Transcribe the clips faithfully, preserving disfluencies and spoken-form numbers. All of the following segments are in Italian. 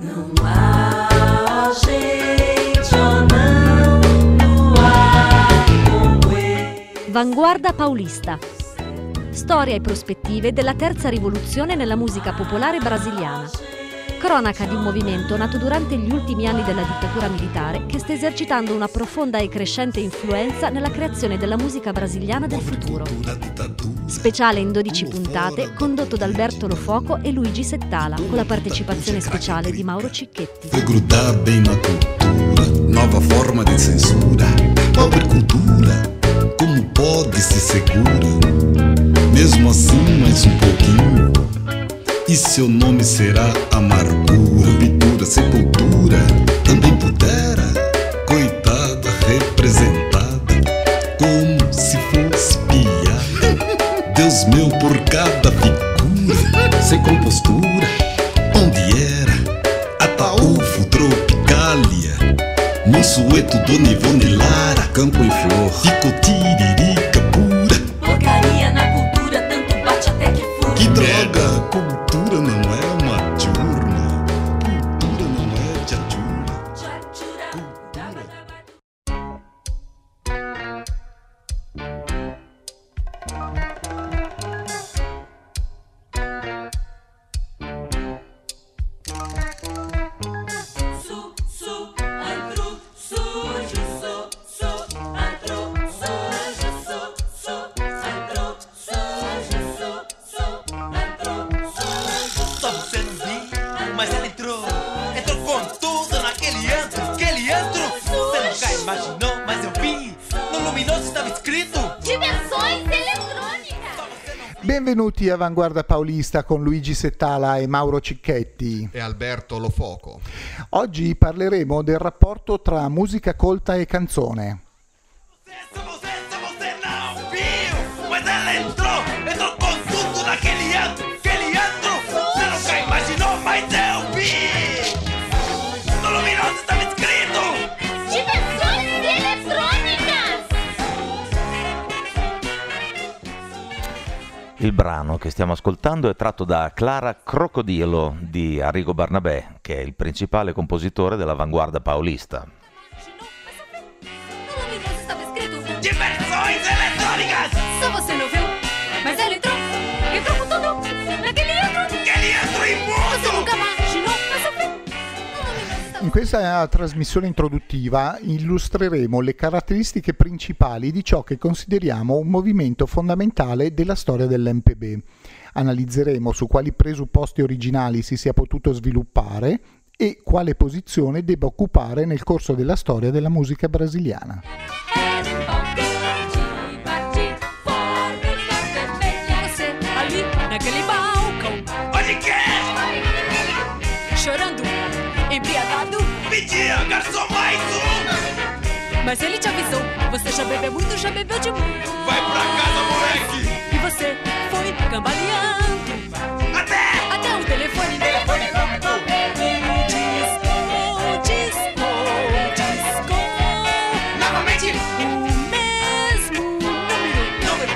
Não há gente ou não no ar como ele. Vanguarda Paulista. Storia e prospettive della terza rivoluzione nella musica popolare brasiliana. Cronaca di un movimento nato durante gli ultimi anni della dittatura militare che sta esercitando una profonda e crescente influenza nella creazione della musica brasiliana del futuro. Speciale in dodici puntate, condotto da Alberto Lofoco e Luigi Settala, con la partecipazione speciale di Mauro Cicchetti. Foi grudar bem na cultura, nova forma de censura, pobre cultura, como pode se segura, mesmo assim mais um pouquinho. E seu nome será amargura, ruptura, sepultura. Também pudera, coitada, representada como se fosse piada. Deus meu, por cada figura, sem compostura, onde era Ataúfo, Tropicália, Monsueto, Dona Ivone Lara, Campo em Flor, ficou tiririca pura. Porcaria na cultura, tanto bate até que fura. Que droga! Cultura não é uma diurna. Cultura não é diadurna. Su, su, andro, sujo, su, su, andro, sujo, su, su, andro, sujo, su, su, andro, sujo. Só você não viu, mas ela entrou. Entrou com tudo naquele antro, aquele antro. Você nunca imaginou, mas eu vi. No luminoso estava escrito Diversões eletrônicas. Benvenuti a Vanguardia Paulista con Luigi Settala e Mauro Cicchetti. E Alberto Lofoco. Oggi parleremo del rapporto tra musica colta e canzone. Você, você, você não viu, mas ela entrou. Entrou com tudo naquele antro, aquele antro. Você nunca imaginou, mas eu vi. No luminoso estava escrito Diversões eletrônicas. Il brano che stiamo ascoltando è tratto da Clara Crocodilo di Arrigo Barnabé, che è il principale compositore dell'avanguardia paulista. No luminoso estava escrito Diversões eletrônicas. Só você não viu, mas ela entrou. Entrou com tudo naquele antro. Aquele antro Você imundo. nunca imaginou, mas eu vi. No luminoso estava In questa trasmissione introduttiva illustreremo le caratteristiche principali di ciò che consideriamo un movimento fondamentale della storia dell'M P B. Analizzeremo su quali presupposti originali si sia potuto sviluppare e quale posizione debba occupare nel corso della storia della musica brasiliana. você ali naquele balcão, Onde quer? chorando, embriagado. Pedia, garçom, mais um. Mas ele te avisou, você já bebeu muito, já bebeu demais. Vai pra casa, moleque. E você foi cambaleando Até. até o telefone. Telefone tocou. Disco, disco, disco. Novamente. O mesmo número. Número.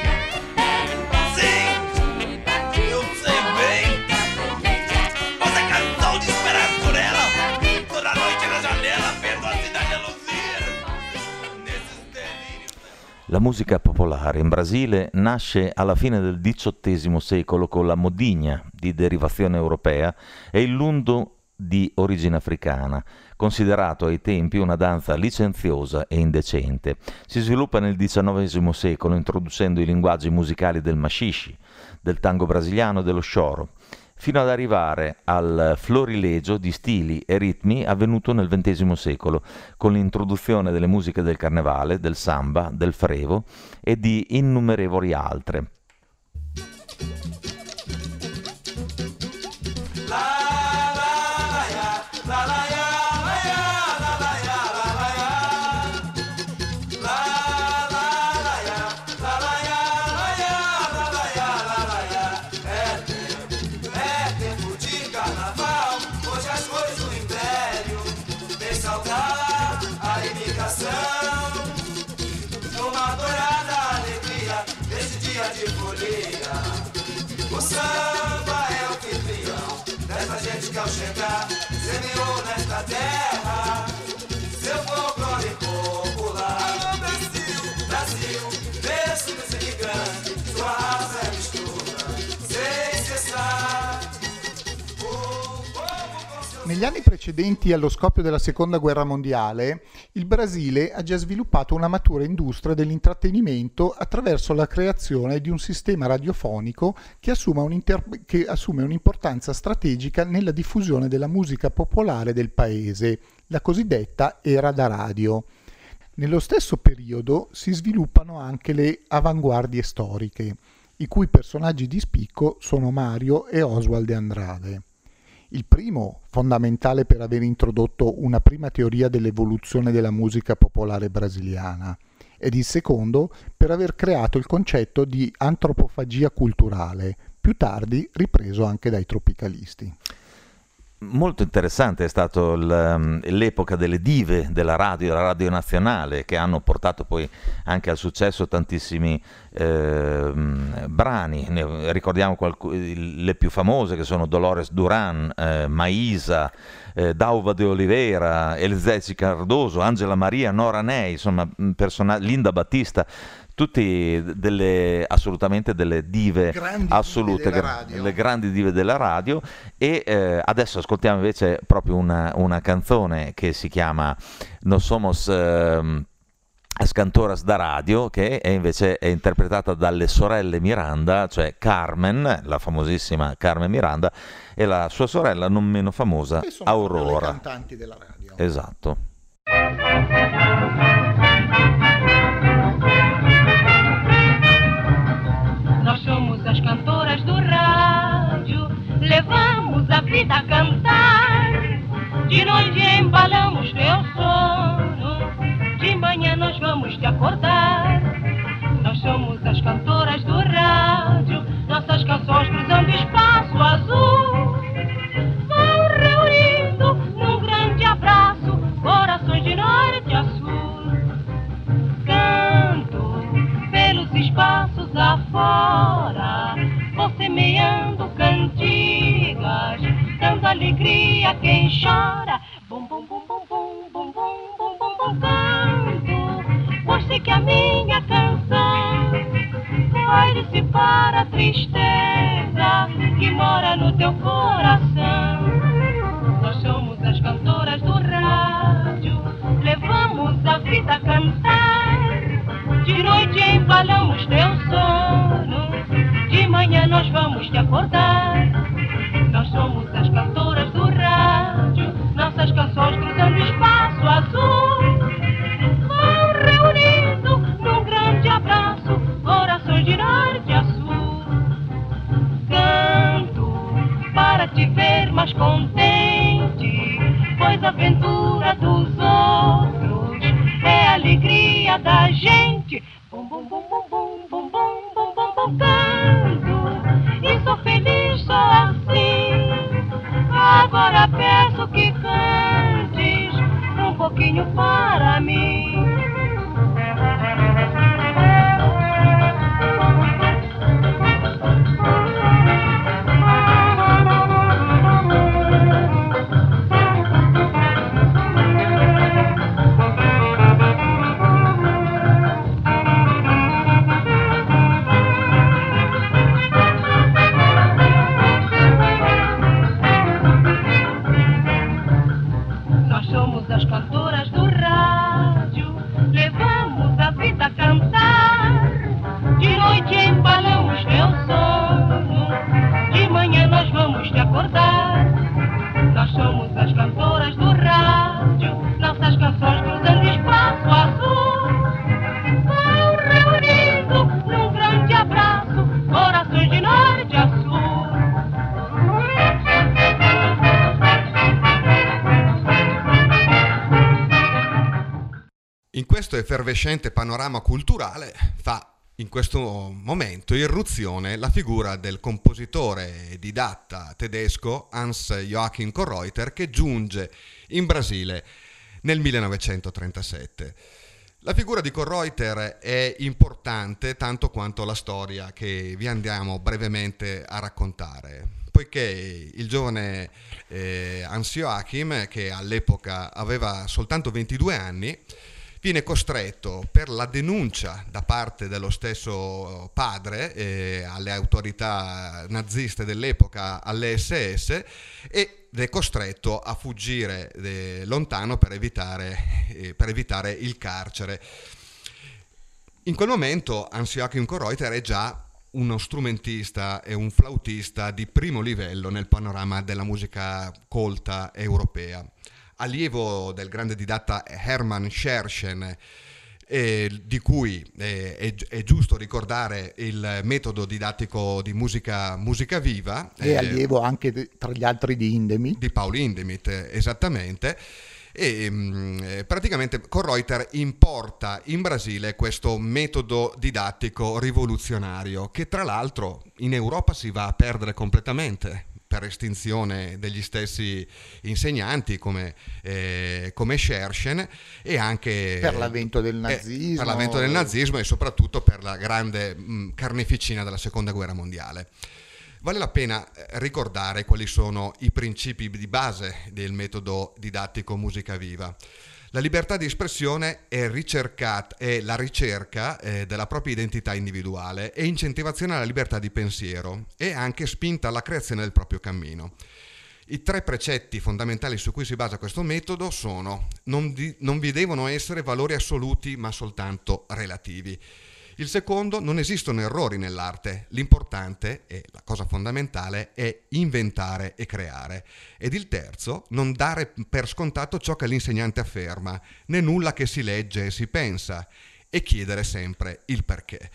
Sim, eu sei bem. Você cansou de esperar por ela? Toda noite na janela, vendo a cidade a luzir. Nesses delírios. La musica popolare in Brasile nasce alla fine del diciottesimo secolo con la modigna di derivazione europea e il lundo di origine africana, considerato ai tempi una danza licenziosa e indecente. Si sviluppa nel diciannovesimo secolo introducendo i linguaggi musicali del machixe, del tango brasiliano e dello choro, fino ad arrivare al florilegio di stili e ritmi avvenuto nel ventesimo secolo, con l'introduzione delle musiche del carnevale, del samba, del frevo e di innumerevoli altre. Numa dourada alegria, nesse dia de desde que ao chegar semeou nesta terra seu folclore popular. Brasil, Brasil, berço desse gigante, sua raça é mistura, sem cessar. Negli anni precedenti allo scoppio della Seconda Guerra Mondiale, il Brasile ha già sviluppato una matura industria dell'intrattenimento attraverso la creazione di un sistema radiofonico che assume, un'inter- che assume un'importanza strategica nella diffusione della musica popolare del paese, la cosiddetta era da radio. Nello stesso periodo si sviluppano anche le avanguardie storiche, i cui personaggi di spicco sono Mario e Oswald de Andrade. Il primo, fondamentale per aver introdotto una prima teoria dell'evoluzione della musica popolare brasiliana, ed il secondo per aver creato il concetto di antropofagia culturale, più tardi ripreso anche dai tropicalisti. Molto interessante è stata l'epoca delle dive della radio, della radio nazionale, che hanno portato poi anche al successo tantissimi eh, brani. Ne ricordiamo qualc- le più famose, che sono Dolores Duran, eh, Maísa, eh, Dalva de Oliveira, Elisete Cardoso, Angela Maria, Nora Ney, insomma, person- Linda Battista. Tutti delle, assolutamente delle dive grandi assolute, dive gra- le grandi dive della radio. E eh, adesso ascoltiamo invece proprio una, una canzone che si chiama Nos Somos eh, As Cantoras da Radio, che è invece è interpretata dalle sorelle Miranda, cioè Carmen, la famosissima Carmen Miranda, e la sua sorella non meno famosa, che sono Aurora. le cantanti della radio. Esatto. Nós somos as cantoras do rádio, levamos a vida a cantar. De noite embalamos teu sono, de manhã nós vamos te acordar. Nós somos as cantoras do rádio, nossas canções cruzando espaço azul. Vão reunindo num grande abraço, corações de norte a sul. Canto pelos espaços afora, vou semeando cantigas, dando alegria a quem chora. Bum, bum, bum, bum, bum, bum, bum, bum, bum, bum, canto, pois sei que a minha canção vai dissipar a tristeza que mora no teu coração. Nós somos as cantoras do rádio, levamos a vida a cantar. De noite embalamos teu sono, de manhã nós vamos te acordar. Nós somos as cantoras do rádio, nossas canções cruzando espaço azul. Vão reunindo num grande abraço, corações de norte a sul. Canto para te ver mais contente, pois a aventura dos outros é a alegria da gente. Bum, bum, bum, bum, bum, bum, bum, bum, bum, bum, canto e sou feliz só assim. Agora peço que cantes um pouquinho para mim. Nós somos as cantoras do rádio, levamos a vida a cantar. De noite embalamos teu sono, de manhã nós vamos te acordar. Nós somos as cantoras do rádio, nossas canções cruzando espaço azul. Vão reunindo num grande abraço, corações de norte a sul. In questo effervescente panorama culturale fa in questo momento irruzione la figura del compositore e didatta tedesco Hans Joachim Konnreuther, che giunge in Brasile nel millenovecentotrentasette. La figura di Konnreuther è importante tanto quanto la storia che vi andiamo brevemente a raccontare. poiché il giovane eh, Hans Joachim, che all'epoca aveva soltanto ventidue anni, viene costretto per la denuncia da parte dello stesso padre eh, alle autorità naziste dell'epoca, alle esse esse, ed è costretto a fuggire eh, lontano per evitare, eh, per evitare il carcere. In quel momento Hans Joachim Koroiter è già uno strumentista e un flautista di primo livello nel panorama della musica colta europea. Allievo del grande didatta Hermann Scherchen, eh, di cui eh, è, è giusto ricordare il metodo didattico di musica, musica viva. E eh, allievo anche de, tra gli altri di Hindemith. Di Paul Hindemith, esattamente. E mh, praticamente Koroiter importa in Brasile questo metodo didattico rivoluzionario, che tra l'altro in Europa si va a perdere completamente per estinzione degli stessi insegnanti come, eh, come Scherchen, e anche per l'avvento del nazismo, eh, per l'avvento del nazismo e soprattutto per la grande mh, carneficina della seconda guerra mondiale. Vale la pena ricordare quali sono i principi di base del metodo didattico musica viva. La libertà di espressione è, ricercata, è la ricerca eh, della propria identità individuale e incentivazione alla libertà di pensiero e anche spinta alla creazione del proprio cammino. I tre precetti fondamentali su cui si basa questo metodo sono: non, di, non vi devono essere valori assoluti ma soltanto relativi. Il secondo: non esistono errori nell'arte, l'importante e la cosa fondamentale è inventare e creare. Ed il terzo: non dare per scontato ciò che l'insegnante afferma, né nulla che si legge e si pensa, e chiedere sempre il perché.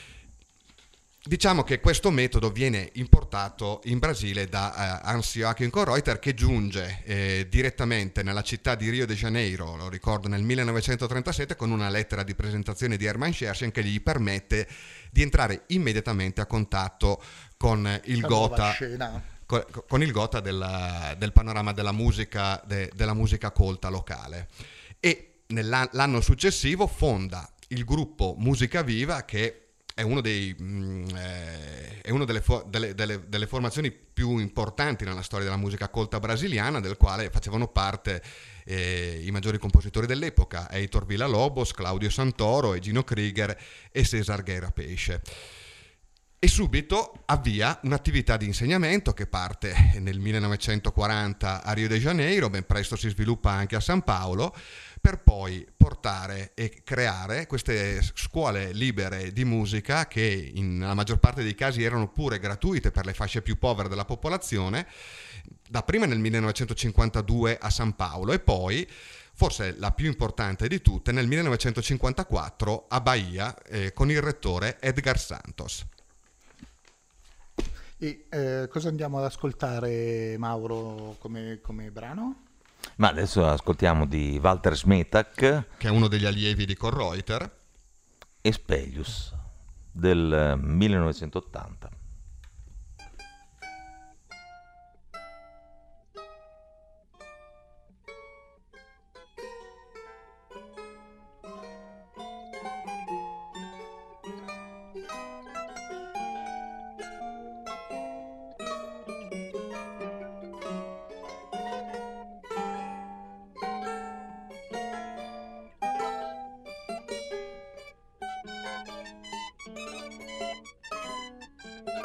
Diciamo che questo metodo viene importato in Brasile da uh, Hans Joachim Koroiter, che giunge eh, direttamente nella città di Rio de Janeiro, lo ricordo, nel millenovecentotrentasette, con una lettera di presentazione di Hermann Scherchen che gli permette di entrare immediatamente a contatto con il La gotha, con, con il gotha della, del panorama della musica, de, della musica colta locale. E nell'anno successivo fonda il gruppo Musica Viva, che è uno dei mh, eh, è una delle, fo- delle, delle, delle formazioni più importanti nella storia della musica colta brasiliana, del quale facevano parte eh, i maggiori compositori dell'epoca: Heitor Villa-Lobos, Claudio Santoro, Gino Krieger e César Guerra Peixe. E subito avvia un'attività di insegnamento che parte nel millenovecentoquaranta a Rio de Janeiro, ben presto si sviluppa anche a San Paolo, per poi portare e creare queste scuole libere di musica che nella maggior parte dei casi erano pure gratuite per le fasce più povere della popolazione, dapprima nel millenovecentocinquantadue a San Paolo e poi, forse la più importante di tutte, nel millenovecentocinquantaquattro a Bahia eh, con il rettore Edgar Santos. E eh, cosa andiamo ad ascoltare, Mauro, come, come brano? Ma adesso ascoltiamo di Walter Smetak, che è uno degli allievi di Koroiter, Espelius del millenovecentottanta. Thank you.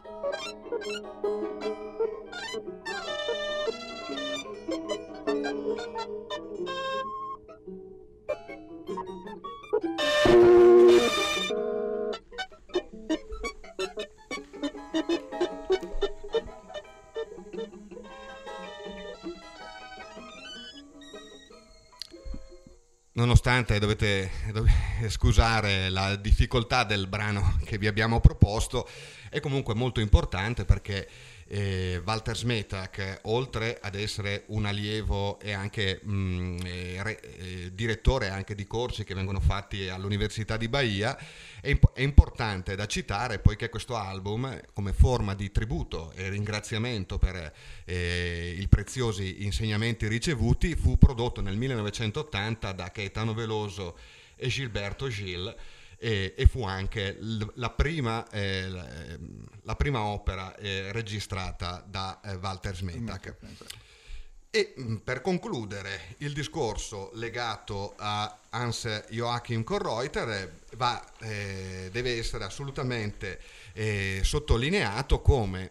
Nonostante dovete, dovete scusare la difficoltà del brano che vi abbiamo proposto, è comunque molto importante perché eh, Walter Smetak, oltre ad essere un allievo e anche mh, eh, re, eh, direttore anche di corsi che vengono fatti all'Università di Bahia, è, imp- è importante da citare poiché questo album, come forma di tributo e ringraziamento per eh, i preziosi insegnamenti ricevuti, fu prodotto nel millenovecentottanta da Caetano Veloso e Gilberto Gil. E, e fu anche l- la, prima, eh, la prima opera eh, registrata da eh, Walter Smetak. E mh, per concludere il discorso legato a Hans Joachim Konnreuther, eh, va, eh, deve essere assolutamente eh, sottolineato come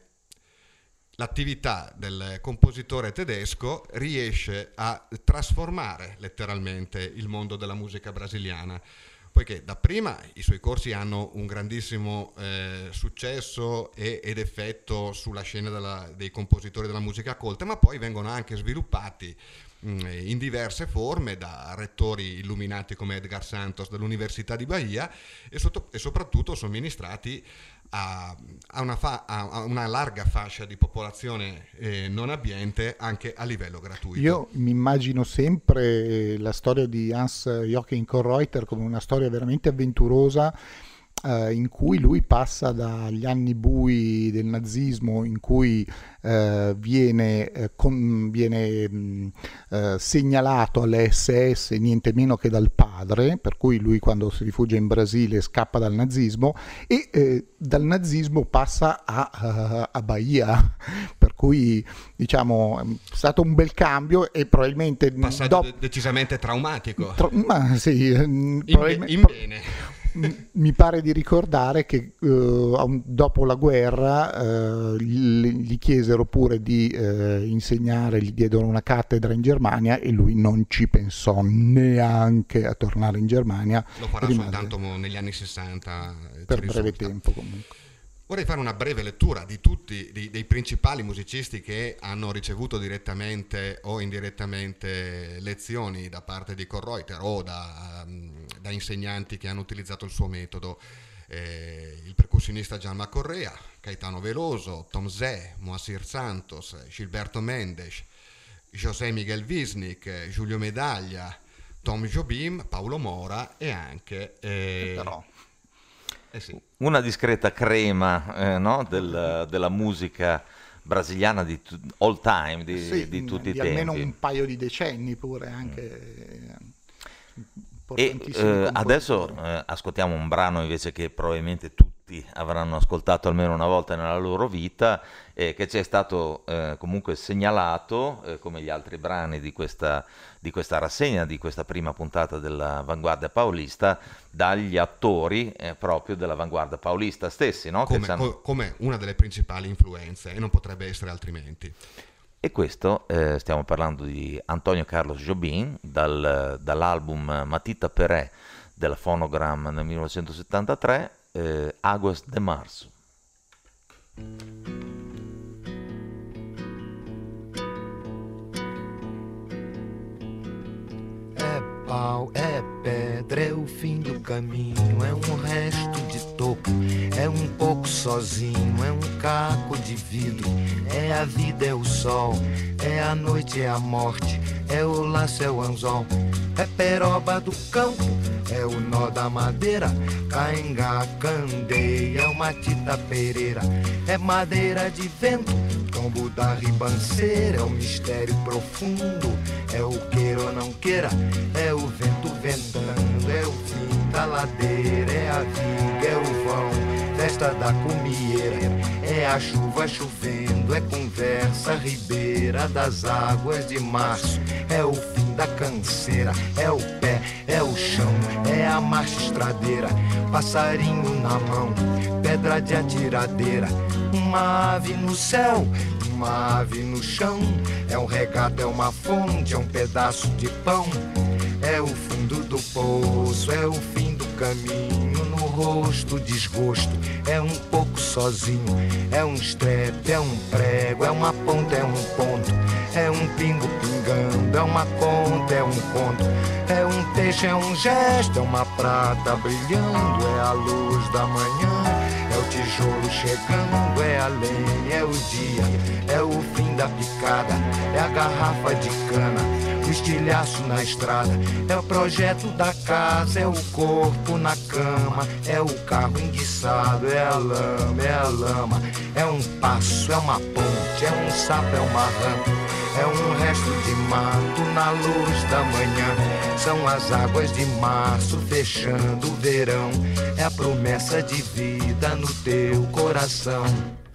l'attività del compositore tedesco riesce a trasformare letteralmente il mondo della musica brasiliana, poiché dapprima i suoi corsi hanno un grandissimo eh, successo e, ed effetto sulla scena della, dei compositori della musica colta, ma poi vengono anche sviluppati mh, in diverse forme da rettori illuminati come Edgar Santos dell'Università di Bahia e, sotto, e soprattutto somministrati a, a, una fa, a una larga fascia di popolazione eh, non abbiente anche a livello gratuito. Io mi immagino sempre la storia di Hans Joachim Konnreuther come una storia veramente avventurosa, eh, in cui lui passa dagli anni bui del nazismo, in cui eh, viene, eh, con, viene mh, eh, segnalato alle esse esse niente meno che dal padre, per cui lui quando si rifugia in Brasile scappa dal nazismo e eh, dal nazismo passa a, a, a Bahia, per cui diciamo è stato un bel cambio e probabilmente passaggio dopo, de- decisamente traumatico. Tra, ma sì, in, probabilmente, in bene. Mi pare di ricordare che uh, dopo la guerra uh, gli, gli chiesero pure di uh, insegnare, gli diedero una cattedra in Germania e lui non ci pensò neanche a tornare in Germania. Lo farà rimase soltanto negli anni sessanta. Per breve tempo comunque. Vorrei fare una breve lettura di tutti di, dei principali musicisti che hanno ricevuto direttamente o indirettamente lezioni da parte di Konnreuther o da, um, da insegnanti che hanno utilizzato il suo metodo. Eh, il percussionista Djalma Correa, Caetano Veloso, Tom Zé, Moacir Santos, Gilberto Mendes, José Miguel Wisnik, Giulio Medaglia, Tom Jobim, Paolo Mora e anche... Eh, Però... Eh sì. Una discreta crema eh, no? Del, della musica brasiliana di tu, all time, di, sì, di tutti di i tempi. Almeno un paio di decenni pure anche. Mm. E eh, adesso eh, ascoltiamo un brano invece che probabilmente tutti avranno ascoltato almeno una volta nella loro vita e che ci è stato eh, comunque segnalato eh, come gli altri brani di questa, di questa rassegna, di questa prima puntata dell'Avanguardia Paulista, dagli attori eh, proprio dell'Avanguardia Paulista stessi, no? Come, che hanno... co- come una delle principali influenze, e non potrebbe essere altrimenti. E questo, eh, stiamo parlando di Antonio Carlos Jobim, dal, dall'album Matita Peré della Phonogram nel millenovecentosettantatré, eh, Águas de Março. É pau, é pedra, é o fim do caminho, é um resto de toco, é um pouco sozinho, é um caco de vidro, é a vida, é o sol, é a noite, é a morte, é o laço, é o anzol, é peroba do campo, é o nó da madeira, cainga, candeia, é uma tita pereira, é madeira de vento, tombo da ribanceira, é o mistério profundo, é o queira ou não queira, é o vento ventando, é o fim da ladeira, é a viga, é o vão, festa da cumieira, é a chuva chovendo, é conversa ribeira das águas de março, é o fim da canseira, é o pé, é o chão, é a marcha estradeira, passarinho na mão, pedra de atiradeira, uma ave no céu, uma ave no chão. É um regato, é uma fonte, é um pedaço de pão. É o fundo do poço, é o fim do caminho. No rosto, desgosto, é um pouco sozinho. É um estrepe, é um prego, é uma ponta, é um ponto. É um pingo pingando, é uma conta, é um conto. É um peixe, é um gesto, é uma prata brilhando. É a luz da manhã, é o tijolo chegando. É a lenha, é o dia, é o fim da picada. É a garrafa de cana, o estilhaço na estrada. É o projeto da casa, é o corpo na cama. É o carro enguiçado, é a lama, é a lama. É um passo, é uma ponte, é um sapo, é uma rã. É um resto de mato na luz da manhã. São as águas de março fechando o verão. É a promessa de vida no teu coração.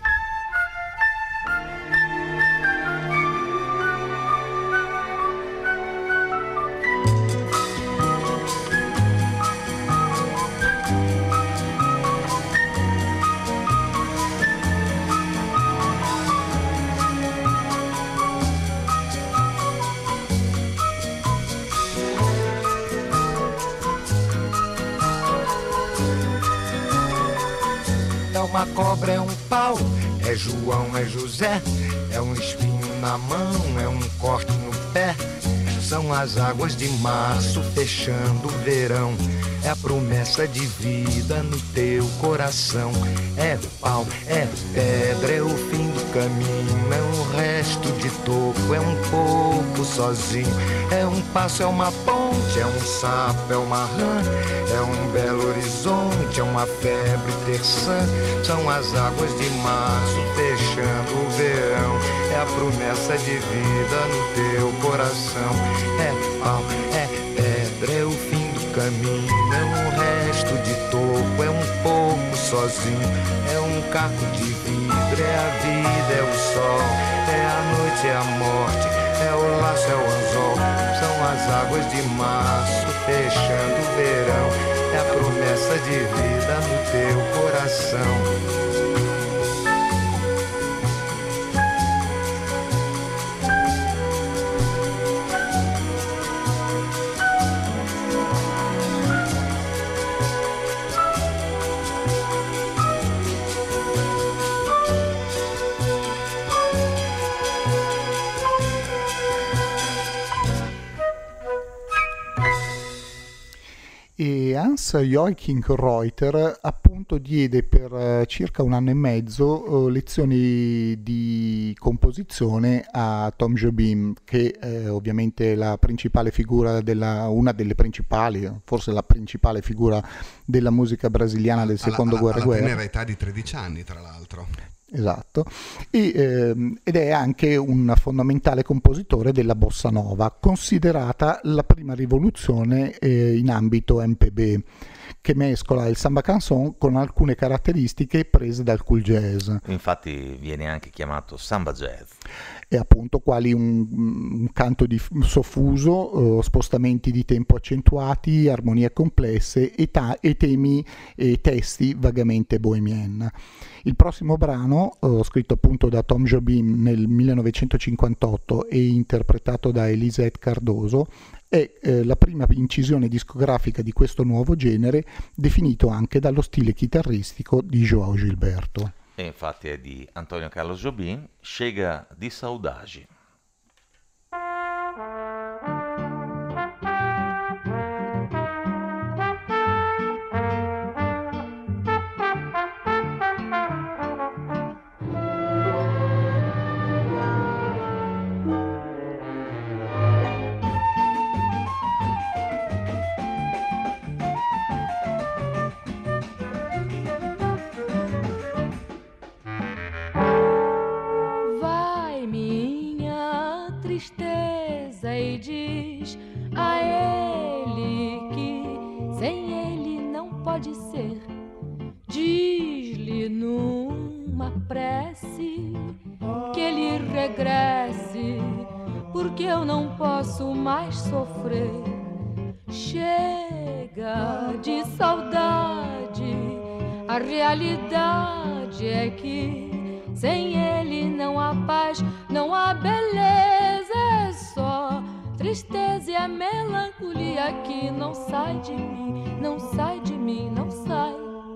Uma cobra, é um pau, é João, é José. É um espinho na mão, é um corte no pé. São as águas de março fechando o verão. É a promessa de vida no teu coração. É pau, é pedra, é o fim do caminho. É um resto de toco, é um pouco sozinho. É um passo, é uma ponte, é um sapo, é uma rã. É um belo horizonte, é uma febre terçã. São as águas de março fechando o verão. É a promessa de vida no teu coração. É pau, é pedra, é o fim do caminho. É um resto de toco, é um pouco sozinho. É um caco de vidro, é a vida, é o sol. É a noite, é a morte, é o laço, é o anzol. São as águas de março fechando o verão. É a promessa de vida no teu coração. E Hans-Joachim Reuter appunto diede per uh, circa un anno e mezzo uh, lezioni di composizione a Tom Jobim, che eh, ovviamente è la principale figura della, una delle principali, forse la principale figura della musica brasiliana del secondo alla, alla, guerra-guerra. Alla tenera età di tredici anni, tra l'altro. Esatto, e, ehm, ed è anche un fondamentale compositore della bossa nova, considerata la prima rivoluzione eh, in ambito M P B, che mescola il samba canson con alcune caratteristiche prese dal cool jazz. Infatti viene anche chiamato samba jazz. E appunto quali un, un canto di soffuso, eh, spostamenti di tempo accentuati, armonie complesse e, ta- e temi e testi vagamente bohemien. Il prossimo brano, eh, scritto appunto da Tom Jobim nel millenovecentocinquantotto e interpretato da Elisette Cardoso, è eh, la prima incisione discografica di questo nuovo genere, definito anche dallo stile chitarristico di João Gilberto. E infatti è di Antonio Carlos Jobim, Chega di Saudade. Porque eu não posso mais sofrer. Chega de saudade, a realidade é que Sem ele não há paz, não há beleza, é só tristeza e a melancolia que não sai de mim, não sai de mim, não sai.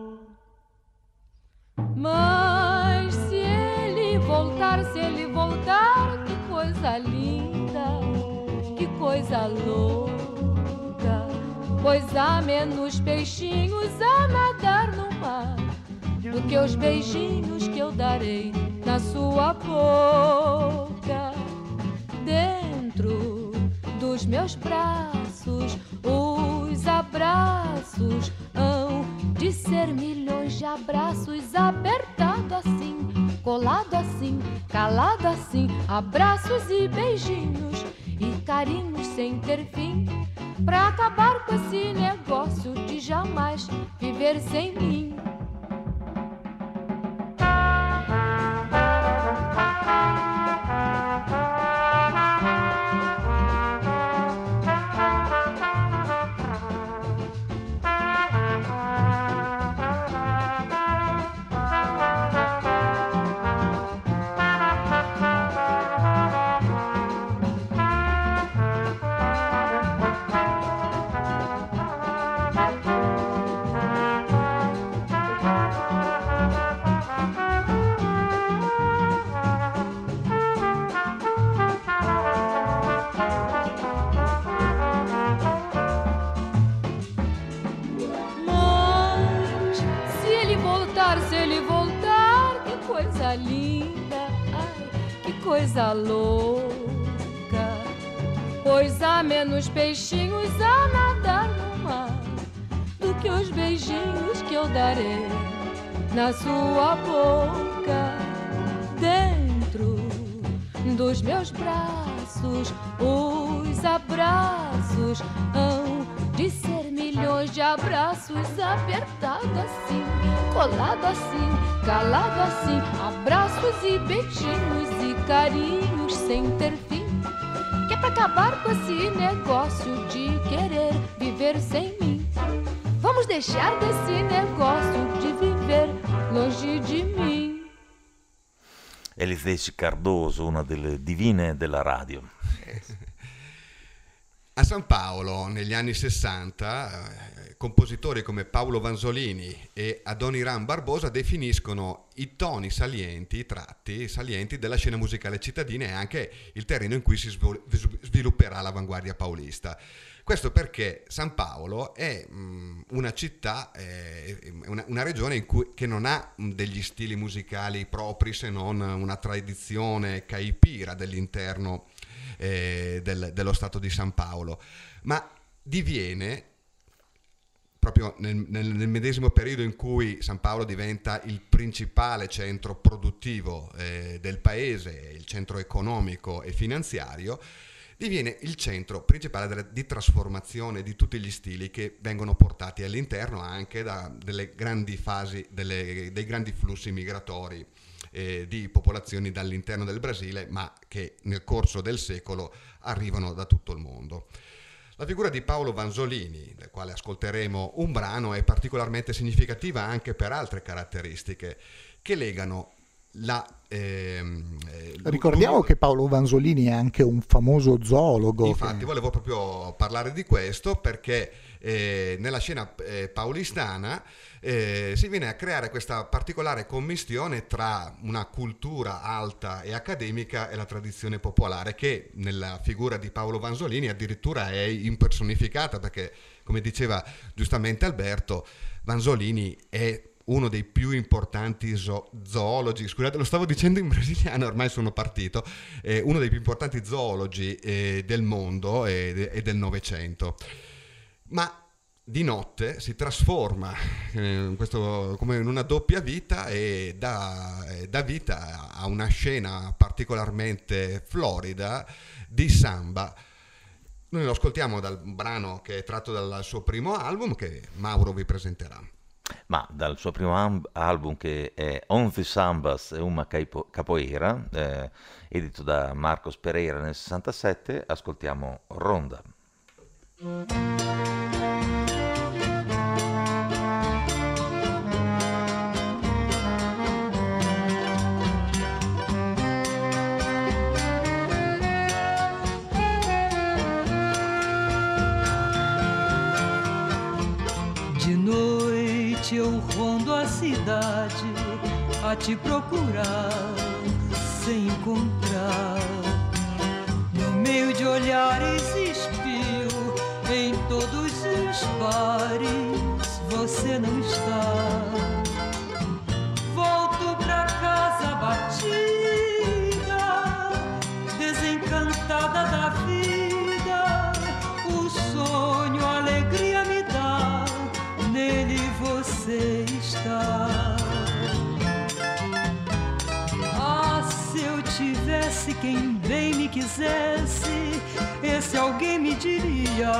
Mas se ele voltar, se ele voltar, que coisa linda, que coisa louca, pois há menos peixinhos a nadar no mar do que os beijinhos que eu darei na sua boca. Dentro dos meus braços, os abraços hão de ser milhões de abraços, apertado assim, colado assim, calado assim, abraços e beijinhos e carinhos sem ter fim, pra acabar com esse negócio de jamais viver sem mim. Coisa louca, pois há menos peixinhos a nadar no mar do que os beijinhos que eu darei na sua boca. Dentro dos meus braços, os abraços hão de ser milhões de abraços, apertado assim, colado assim, calado assim, abraços e beijinhos e carinhos sem ter fim, que é pra acabar com esse negócio de querer viver sem mim. Vamos deixar desse negócio de viver longe de mim. Elisabetta Cardoso, una delle divine della radio. A San Paolo, negli anni sessanta, eh, compositori come Paolo Vanzolini e Adoniran Barbosa definiscono i toni salienti, i tratti salienti della scena musicale cittadina e anche il terreno in cui si svol- svilupperà l'avanguardia paulista. Questo perché San Paolo è mh, una città, eh, una, una regione in cui, che non ha mh, degli stili musicali propri, se non una tradizione caipira dell'interno eh, del, dello Stato di San Paolo, ma diviene proprio nel, nel, nel medesimo periodo in cui San Paolo diventa il principale centro produttivo eh, del paese, il centro economico e finanziario, diviene il centro principale della, di trasformazione di tutti gli stili che vengono portati all'interno anche da delle grandi fasi, delle, dei grandi flussi migratori eh, di popolazioni dall'interno del Brasile, ma che nel corso del secolo arrivano da tutto il mondo. La figura di Paolo Vanzolini, del quale ascolteremo un brano, è particolarmente significativa anche per altre caratteristiche che legano la... Ehm, Ricordiamo lui... che Paolo Vanzolini è anche un famoso zoologo. Infatti che... volevo proprio parlare di questo perché eh, nella scena eh, paulistana eh, si viene a creare questa particolare commistione tra una cultura alta e accademica e la tradizione popolare, che nella figura di Paolo Vanzolini addirittura è impersonificata, perché, come diceva giustamente Alberto, Vanzolini è uno dei più importanti zo- zoologi, scusate lo stavo dicendo in brasiliano, ormai sono partito, eh, uno dei più importanti zoologi eh, del mondo e, e del Novecento. Ma di notte si trasforma eh, questo, come in una doppia vita e dà, eh, dà vita a una scena particolarmente florida di samba. Noi lo ascoltiamo dal brano che è tratto dal suo primo album, che Mauro vi presenterà. Ma dal suo primo am- album, che è Onze Sambas e una Capo- Capoeira, eh, edito da Marcos Pereira nel sessantasette, ascoltiamo Ronda. saudade a te procurar sem encontrar. No meio de olhares espio, em todos os bares você não está. Volto pra casa batida, desencantada da vida. O sonho, a alegria me dá, nele você está. Ah, se eu tivesse quem bem me quisesse, esse alguém me diria: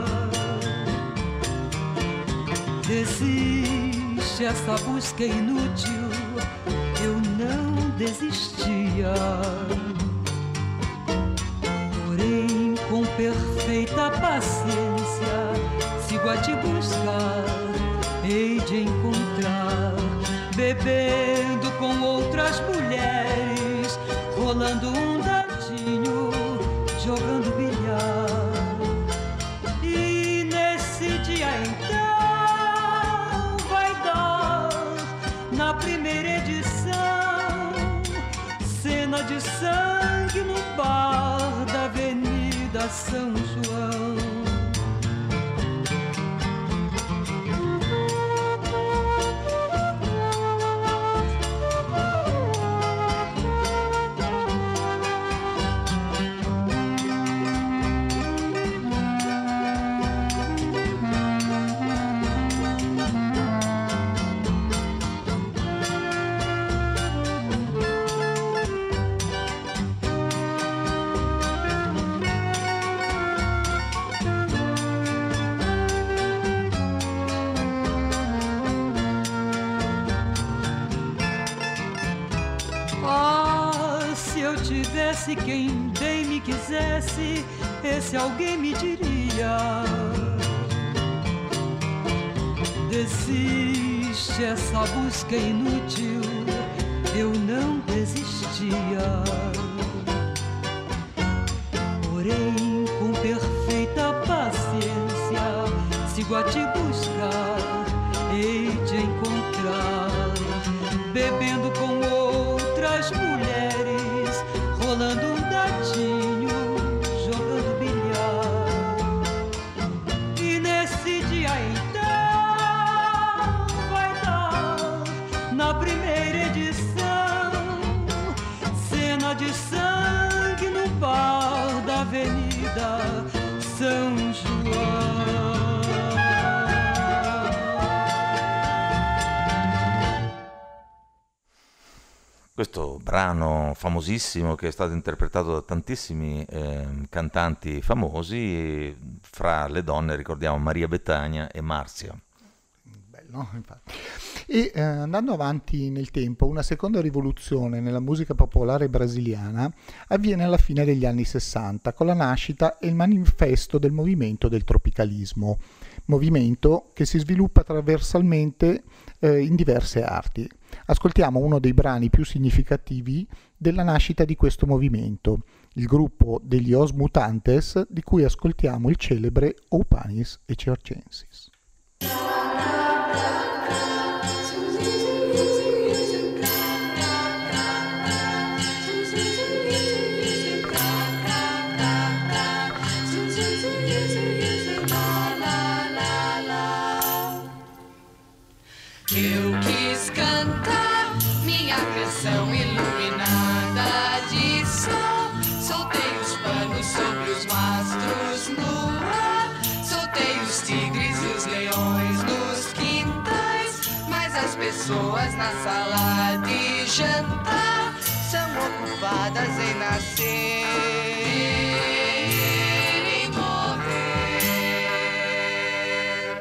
desiste, essa busca é inútil. Eu não desistia. Porém, com perfeita paciência, sigo a te buscar, hei de encontrar, bebendo com outras mulheres, rolando um dadinho, jogando bilhar. E nesse dia então vai dar, na primeira edição, cena de sangue no bar da Avenida São João. Se quem bem me quisesse, esse alguém me diria: desiste, essa busca é inútil. Eu não desistia. Porém, com perfeita paciência, sigo a te buscar, hei de encontrar, bebendo com outras mulheres, rolando um dadinho, jogando bilhar. E nesse dia então vai dar, na primeira edição, cena de sangue no bar da Avenida São João. Questo brano famosissimo che è stato interpretato da tantissimi eh, cantanti famosi, e fra le donne ricordiamo Maria Bethania e Marzia. Bello, infatti. E eh, andando avanti nel tempo, una seconda rivoluzione nella musica popolare brasiliana avviene alla fine degli anni sessanta con la nascita e il manifesto del movimento del tropicalismo, movimento che si sviluppa trasversalmente eh, in diverse arti. Ascoltiamo uno dei brani più significativi della nascita di questo movimento, il gruppo degli Os Mutantes, di cui ascoltiamo il celebre O Panis e Circenses. Eu quis cantar minha canção iluminada de sol. Soltei os panos sobre os mastros no ar. Soltei os tigres e os leões nos quintais. Mas as pessoas na sala de jantar são ocupadas em nascer e morrer.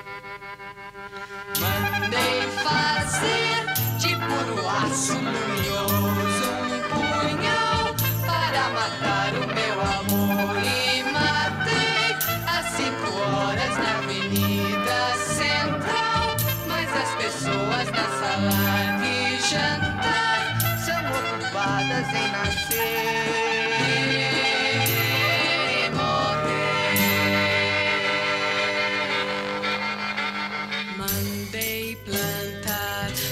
Mandei fazer de puro aço luminoso um punhal para matar o meu amor, e matei às cinco horas na Avenida Central. Mas as pessoas na sala de jantar são ocupadas em nascer e morrer. Mandei plantar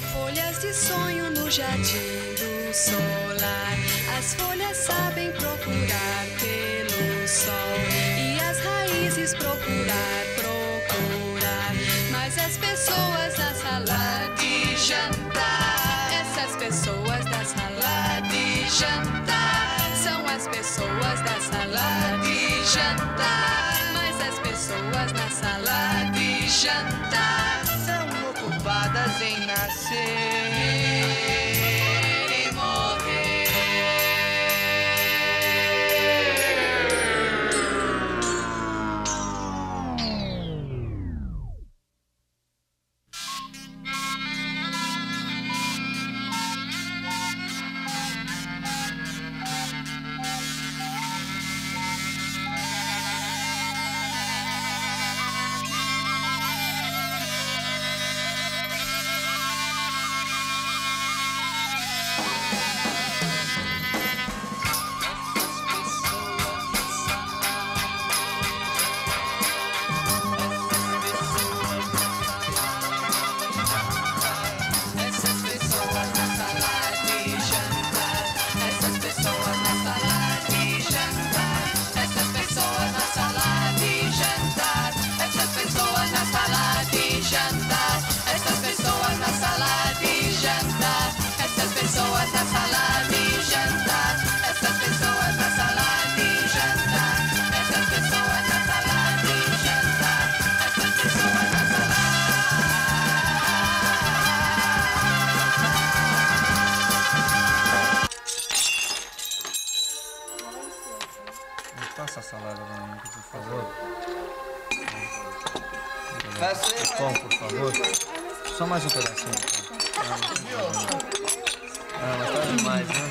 solar. As folhas sabem procurar pelo sol e as raízes procurar, procurar. Mas as pessoas na sala de jantar, essas pessoas da sala de jantar, são as pessoas da sala de jantar. Mas as pessoas na sala de jantar são ocupadas em nascer e morrer. Passa a salada pra mim, por favor. Pão, por favor. Só mais um pedacinho. Ah, mas tá demais, né?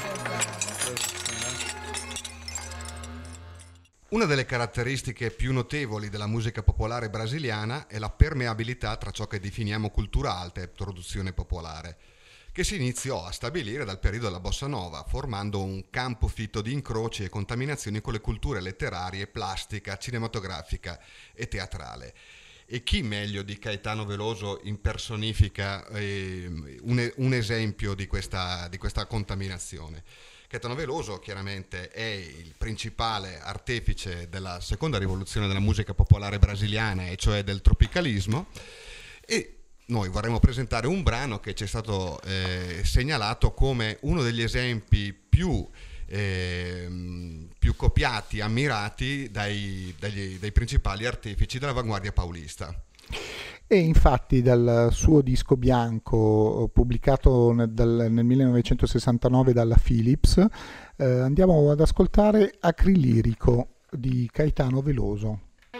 Una delle caratteristiche più notevoli della musica popolare brasiliana è la permeabilità tra ciò che definiamo cultura alta e produzione popolare, che si iniziò a stabilire dal periodo della Bossa Nova, formando un campo fitto di incroci e contaminazioni con le culture letterarie, plastica, cinematografica e teatrale. E chi meglio di Caetano Veloso impersonifica eh, un, un esempio di questa, di questa contaminazione? Caetano Veloso chiaramente è il principale artefice della seconda rivoluzione della musica popolare brasiliana, e cioè del tropicalismo, e noi vorremmo presentare un brano che ci è stato eh, segnalato come uno degli esempi più, eh, più copiati, ammirati dai, dagli, dai principali artefici dell'avanguardia paulista. E infatti dal suo disco bianco pubblicato nel, dal, nel millenovecentosessantanove dalla Philips eh, andiamo ad ascoltare Acrilirico di Caetano Veloso.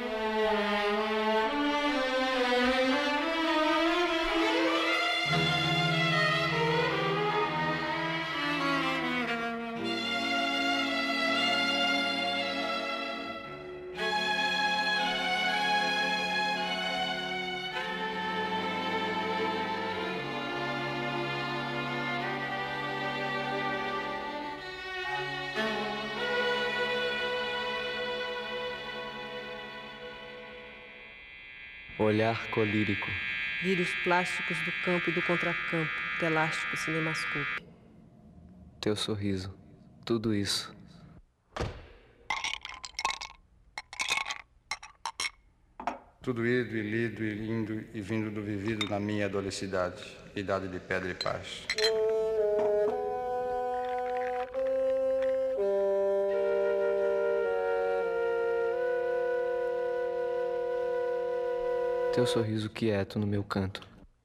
Olhar colírico. Lírios plásticos do campo e do contracampo, que elástico cinemascope. Teu sorriso. Tudo isso. Tudo ido e lido e indo e vindo do vivido na minha adolescidade, idade de pedra e paz. Teu sorriso quieto no meu canto.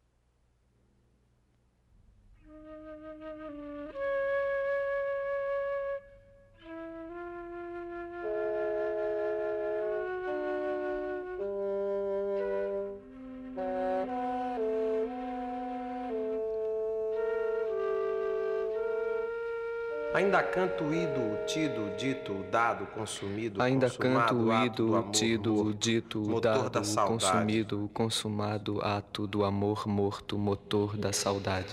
Ainda canto ido, tido, dito, dado, consumido, Ainda consumado, canto ato ido, do amor, tido, morto, dito, motor dado, da saudade. consumido, consumado, ato do amor morto, motor da saudade.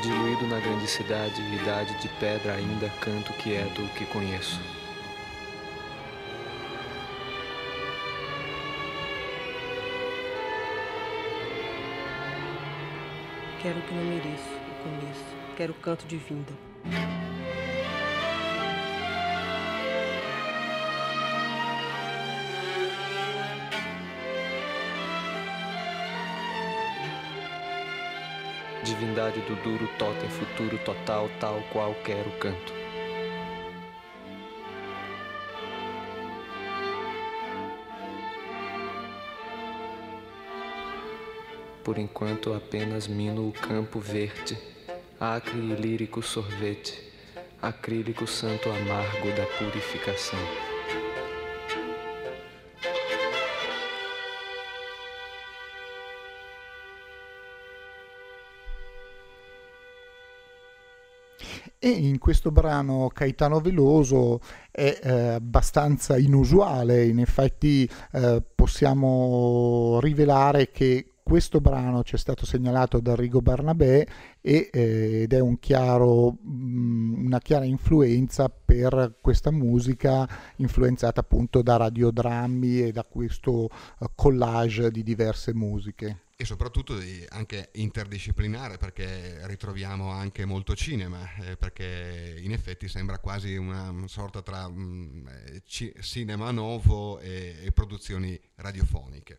Diluído na grande cidade, idade de pedra, ainda canto quieto o que conheço. Quero o que não mereço, o começo. Quero o canto de vinda. Divindade do duro totem, futuro total, tal qual quero canto. Por enquanto apenas mino o campo verde, acre e lírico sorvete, acrílico santo amargo da purificação. E in questo brano Caetano Veloso è eh, abbastanza inusuale, in effetti eh, possiamo rivelare che questo brano ci è stato segnalato da Rigo Barnabé e, eh, ed è un chiaro, mh, una chiara influenza per questa musica influenzata appunto da radiodrammi e da questo uh, collage di diverse musiche. E soprattutto di, anche interdisciplinare, perché ritroviamo anche molto cinema, eh, perché in effetti sembra quasi una sorta tra mh, ci, cinema novo e, e produzioni radiofoniche.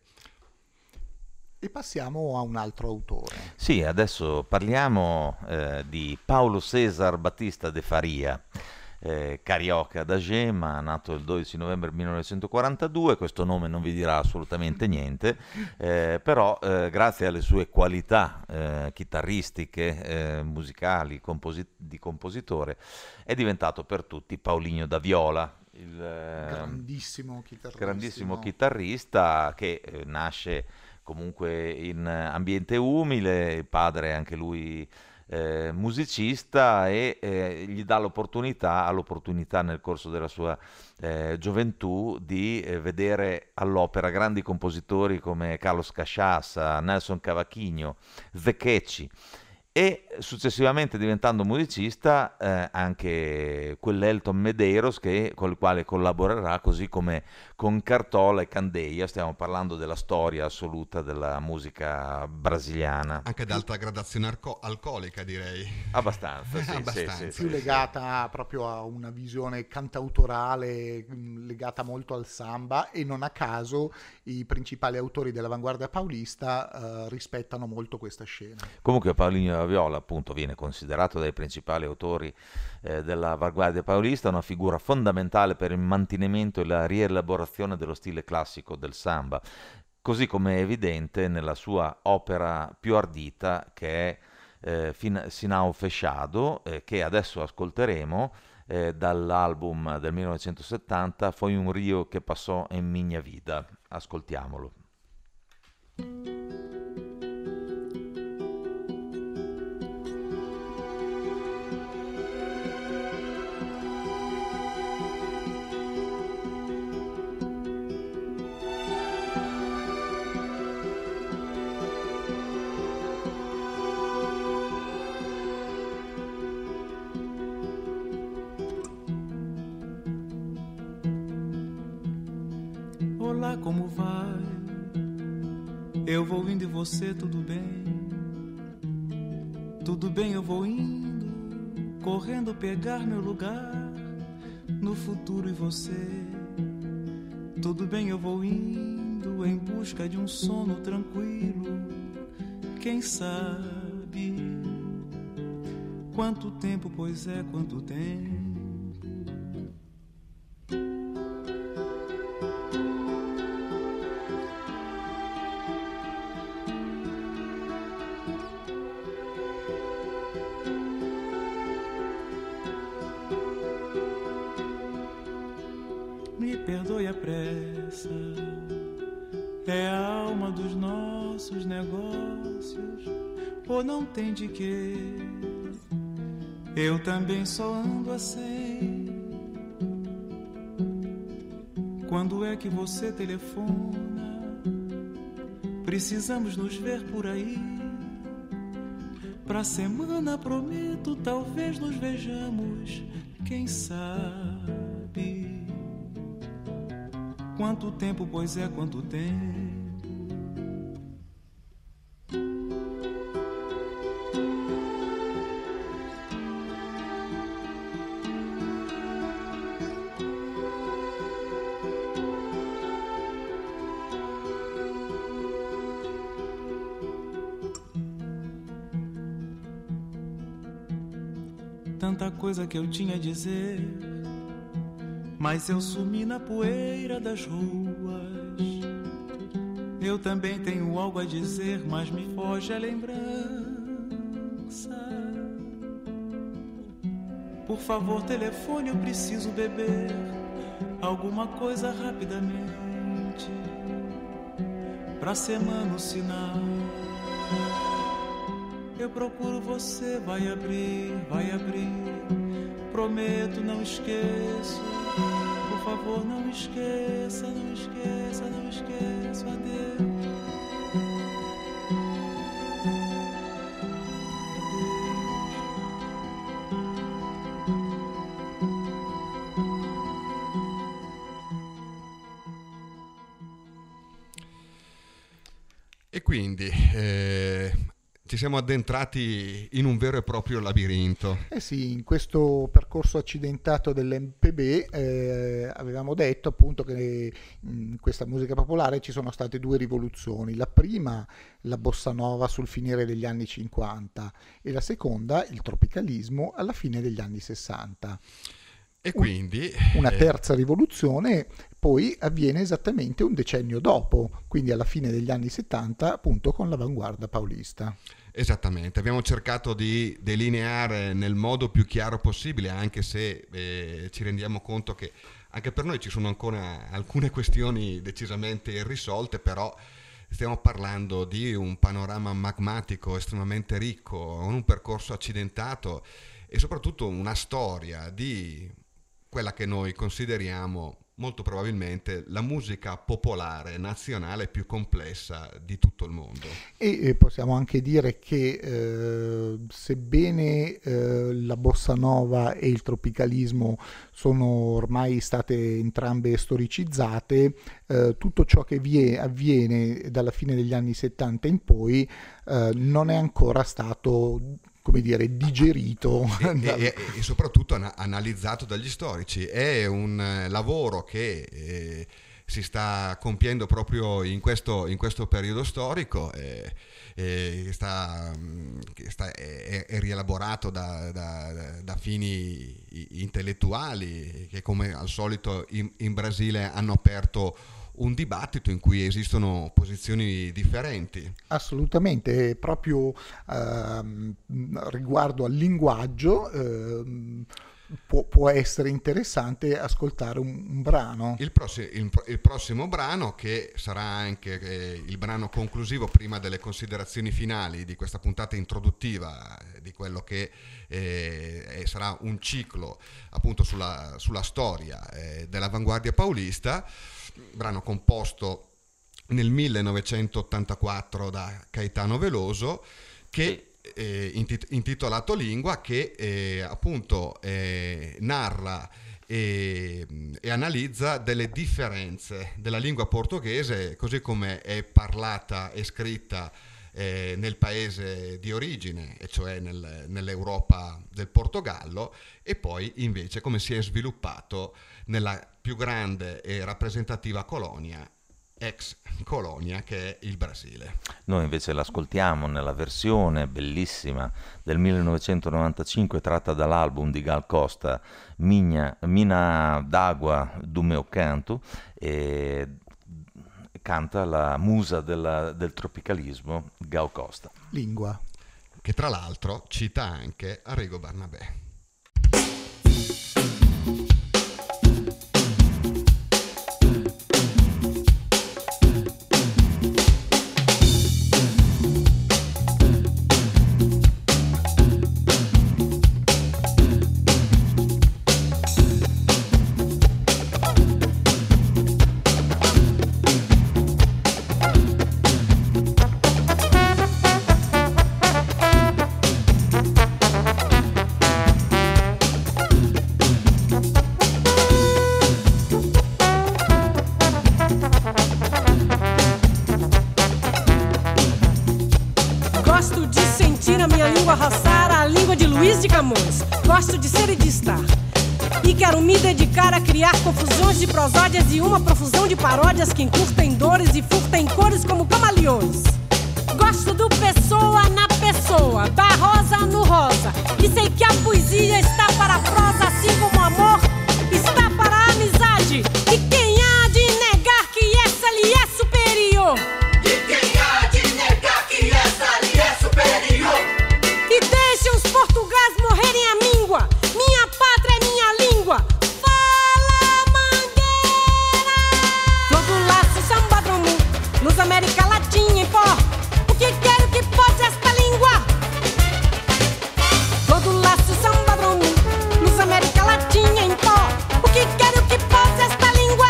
E passiamo a un altro autore. Sì, adesso parliamo eh, di Paulo César Batista de Faria, eh, carioca da Gema, nato il dodici novembre millenovecentoquarantadue. Questo nome non vi dirà assolutamente niente, eh, però eh, grazie alle sue qualità eh, chitarristiche, eh, musicali, composi- di compositore, è diventato per tutti Paulinho da Viola, il eh, grandissimo chitarrista, grandissimo chitarrista che eh, nasce comunque in ambiente umile, il padre è anche lui eh, musicista e eh, gli dà l'opportunità, ha l'opportunità nel corso della sua eh, gioventù di eh, vedere all'opera grandi compositori come Carlos Cachaça, Nelson Cavaquinho, Zecchecci, e successivamente diventando musicista eh, anche quell'Elton Medeiros che, con il quale collaborerà, così come con Cartola e Candeia. Stiamo parlando della storia assoluta della musica brasiliana. Anche ad alta gradazione alco- alcolica, direi. Abbastanza, sì, Abbastanza. sì, sì, più sì, legata sì. proprio a una visione cantautorale, legata molto al samba, e non a caso i principali autori dell'avanguardia paulista eh, rispettano molto questa scena. Comunque Paulinho Viola appunto viene considerato dai principali autori eh, dell'avanguardia paulista una figura fondamentale per il mantenimento e la rielaborazione dello stile classico del samba, così come è evidente nella sua opera più ardita che è eh, fin- Sinao Fechado, eh, che adesso ascolteremo eh, dall'album del millenovecentosettanta Foi un rio che passò in minha vida. Ascoltiamolo. Olá, como vai? Eu vou indo e você, tudo bem? Tudo bem, eu vou indo, correndo pegar meu lugar no futuro e você. Tudo bem, eu vou indo em busca de um sono tranquilo. Quem sabe quanto tempo, pois é, quanto tempo. Me perdoe a pressa, é a alma dos nossos negócios, ou não tem de quê? Eu também só ando assim. Quando é que você telefona? Precisamos nos ver por aí. Pra semana prometo, talvez nos vejamos, quem sabe. Quanto tempo, pois é, quanto tempo. Tanta coisa que eu tinha a dizer, mas eu sumi na poeira das ruas. Eu também tenho algo a dizer, mas me foge a lembrança. Por favor, telefone, eu preciso beber alguma coisa rapidamente. Pra semana o sinal. Eu procuro você, vai abrir, vai abrir. Prometo, não esqueço. Por favor, não esqueça, não esqueça, não esqueça. Adeus. E quindi eh, ci siamo addentrati in un vero e proprio labirinto. Eh sì, in questo percorso accidentato dell'M P B eh, avevamo detto appunto che in questa musica popolare ci sono state due rivoluzioni. La prima, la bossa nova sul finire degli anni cinquanta, e la seconda, il tropicalismo alla fine degli anni sessanta. E quindi una eh, terza rivoluzione poi avviene esattamente un decennio dopo, quindi alla fine degli anni settanta, appunto con l'avanguardia paulista. Esattamente, abbiamo cercato di delineare nel modo più chiaro possibile, anche se eh, ci rendiamo conto che anche per noi ci sono ancora alcune questioni decisamente irrisolte, però stiamo parlando di un panorama magmatico estremamente ricco, un percorso accidentato e soprattutto una storia di quella che noi consideriamo molto probabilmente la musica popolare nazionale più complessa di tutto il mondo. E eh, possiamo anche dire che eh, sebbene eh, la bossa nova e il tropicalismo sono ormai state entrambe storicizzate, eh, tutto ciò che vie, avviene dalla fine degli anni settanta in poi eh, non è ancora stato, come dire, digerito e, e, e soprattutto an- analizzato dagli storici. È un eh, lavoro che eh, si sta compiendo proprio in questo, in questo periodo storico, eh, eh, sta, sta, è, è rielaborato da, da, da fini intellettuali che, come al solito in, in Brasile, hanno aperto un dibattito in cui esistono posizioni differenti. Assolutamente, proprio ehm, riguardo al linguaggio ehm, può, può essere interessante ascoltare un, un brano. Il, prossi- il, il prossimo brano, che sarà anche eh, il brano conclusivo prima delle considerazioni finali di questa puntata introduttiva eh, di quello che eh, sarà un ciclo appunto sulla, sulla storia eh, dell'avanguardia paulista, brano composto nel millenovecentottantaquattro da Caetano Veloso, che eh, intit- intitolato Lingua, che eh, appunto eh, narra e, e analizza delle differenze della lingua portoghese così come è parlata e scritta eh, nel paese di origine, e cioè nel, nell'Europa del Portogallo, e poi invece come si è sviluppato nella più grande e rappresentativa colonia, ex colonia, che è il Brasile. Noi invece l'ascoltiamo nella versione bellissima del millenovecentonovantacinque, tratta dall'album di Gal Costa, Minha, Mina d'Água do Meu Canto, e canta la musa della, del tropicalismo, Gal Costa. Lingua. Che tra l'altro cita anche Arrigo Barnabé. língua roçar a língua de Luiz de Camões. Gosto de ser e de estar. E quero me dedicar a criar confusões de prosódias e uma profusão de paródias que encurtem dores e furtem cores como camaleões. Gosto do pessoa na pessoa, da rosa no rosa. E sei que a poesia está para a prosa, assim como o amor está para a amizade. E quem há de negar que essa lhe é superior? E quem há de negar que essa lhe é superior? E deixem os portugueses morrerem a míngua. Minha pátria é minha língua. Fala, mangueira! Flor do laço, samba dromu, luz América Latina em pó. O que quero que pode esta língua? Flor do laço, samba dromu, luz América Latina em pó. O que quero que pode esta língua?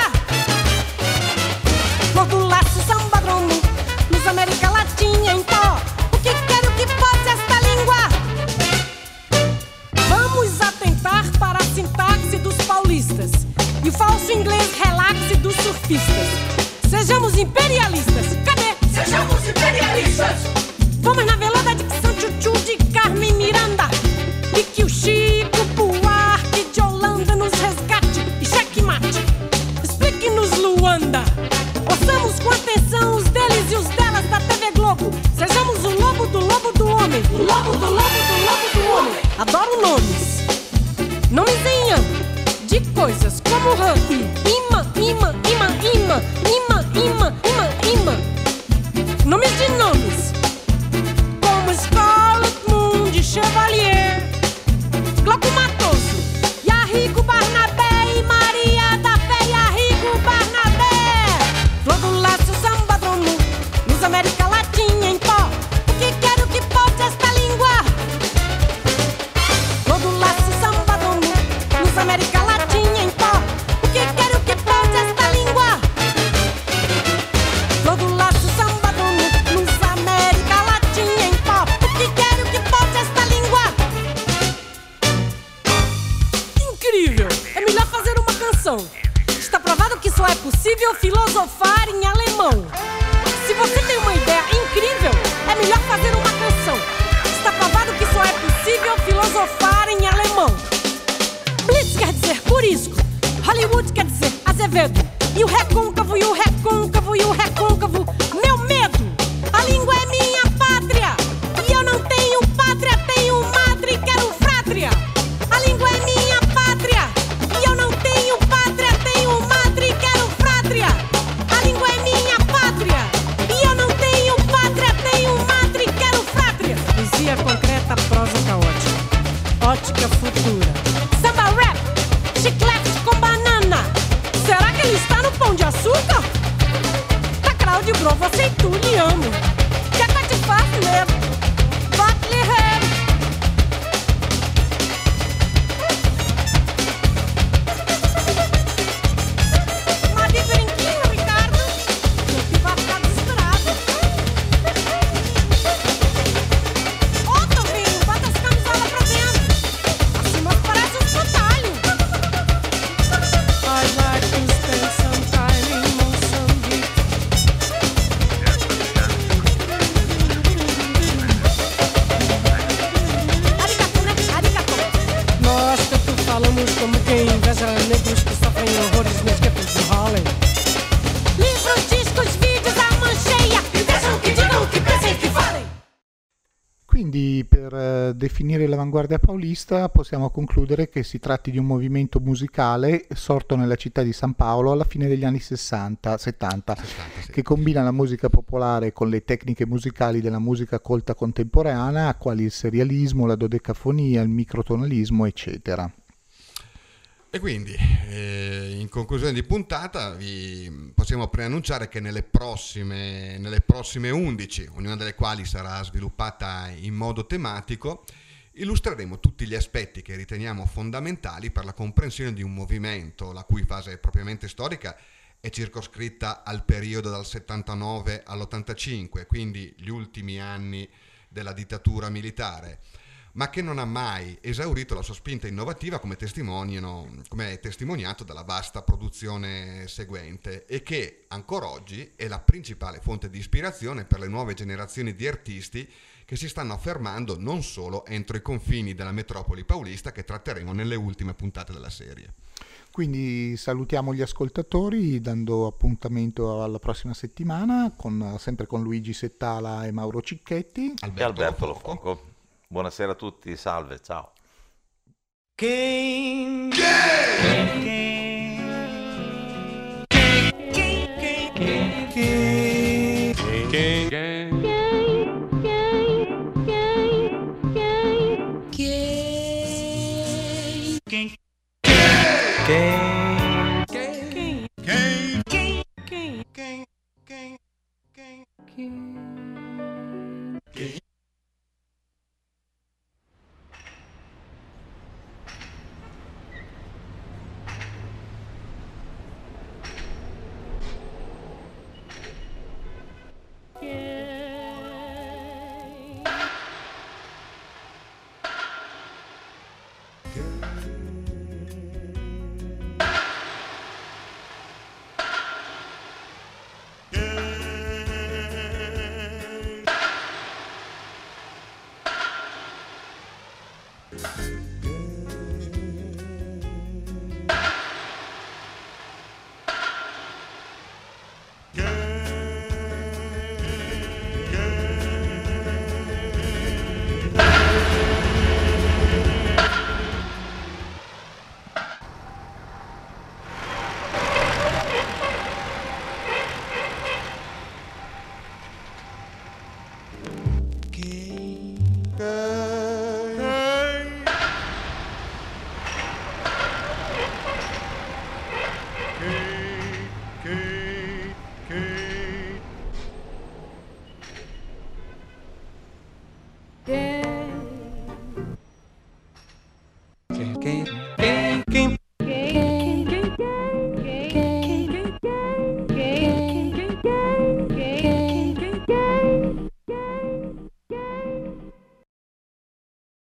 Flor do laço, samba dromu, luz América Latina em pó. O que quero que pode esta língua? Vamos atentar para a sintaxe dos paulistas e o falso inglês relaxe dos surfistas. Sejamos imperialistas. Cadê? Sejamos imperialistas. Vamos na velada dicção tchutchu de Carmen Miranda e que o Chico Buarque de Holanda nos resgate e checkmate. Explique-nos Luanda. Ouçamos com atenção os deles e os delas da T V Globo. Sejamos o lobo do lobo do homem. O lobo do lobo do lobo do homem. Adoro nomes. Nomes em am de coisas como rã e imã, imã, imã, imã, imã, imã, imã, imã. Nomes de nomes como Scarlet Moon de Chevalier, Glauco Matoso, Yarrico Barnabé e Maria da Fé Yarrico Barnabé. Flor do laço, samba dromu, luz América Latina em pó. O que quero que pode esta língua? Flor do laço, samba dromu, luz América Latina em pó. O que quero que pode esta língua? Flor do laço, samba dromu, luz América Latina em pó. O que quero que pode esta língua? Incrível! É melhor fazer uma canção. Está provado que só é possível filosofar em alemão. Se você tem uma ideia incrível, é melhor fazer uma canção. Está provado que só é possível filosofar em alemão. Blitz quer dizer curisco, Hollywood quer dizer Azevedo. E o recôncavo, e o recôncavo, e o recôncavo, meu medo. A língua é minha pátria, e eu não tenho pátria, tenho madre, quero frátria. A língua é minha pátria, e eu não tenho pátria, tenho madre, quero frátria. A língua é minha pátria, e eu não tenho pátria, tenho madre, quero frátria. Poesia concreta, prosa caótica, ótica futura. Samba rap, chiclete com banana. Será que ele está no Pão de Açúcar? Tá Claudio Bro, você e tu, lhe amo. Quer que eu te faça mesmo? Bate-lhe rei. Mas de brinquinho, Ricardo, que vai ficar desesperado. Ô, Tovinho, bota as camisolas pra dentro. Assim nós parece um espantalho. I'd like to spend some time in Moçambique. Arigato, né? Arigato. Nós tanto falamos como quem inveja negros que sofrem horrores nos guetos de Harlem. Livros, discos, vídeos, a mancheia. E deixam que digam, que pensem, que falem. Quindi per eh, definire l'avanguardia paulista possiamo concludere che si tratti di un movimento musicale sorto nella città di San Paolo alla fine degli anni sessanta settanta, sì. che combina la musica popolare con le tecniche musicali della musica colta contemporanea, quali il serialismo, la dodecafonia, il microtonalismo, eccetera. E quindi, eh, in conclusione di puntata, vi possiamo preannunciare che nelle prossime, nelle prossime undici, ognuna delle quali sarà sviluppata in modo tematico, illustreremo tutti gli aspetti che riteniamo fondamentali per la comprensione di un movimento la cui fase propriamente storica è circoscritta al periodo dal settantanove all'ottantacinque, quindi gli ultimi anni della dittatura militare, ma che non ha mai esaurito la sua spinta innovativa come testimoniano, come è testimoniato dalla vasta produzione seguente, e che ancora oggi è la principale fonte di ispirazione per le nuove generazioni di artisti che si stanno affermando non solo entro i confini della metropoli paulista, che tratteremo nelle ultime puntate della serie. Quindi salutiamo gli ascoltatori dando appuntamento alla prossima settimana con, sempre con Luigi Settala e Mauro Cicchetti Alberto e Alberto Lofoco. Buonasera a tutti, salve, ciao. Quem quem quem quem quem Quem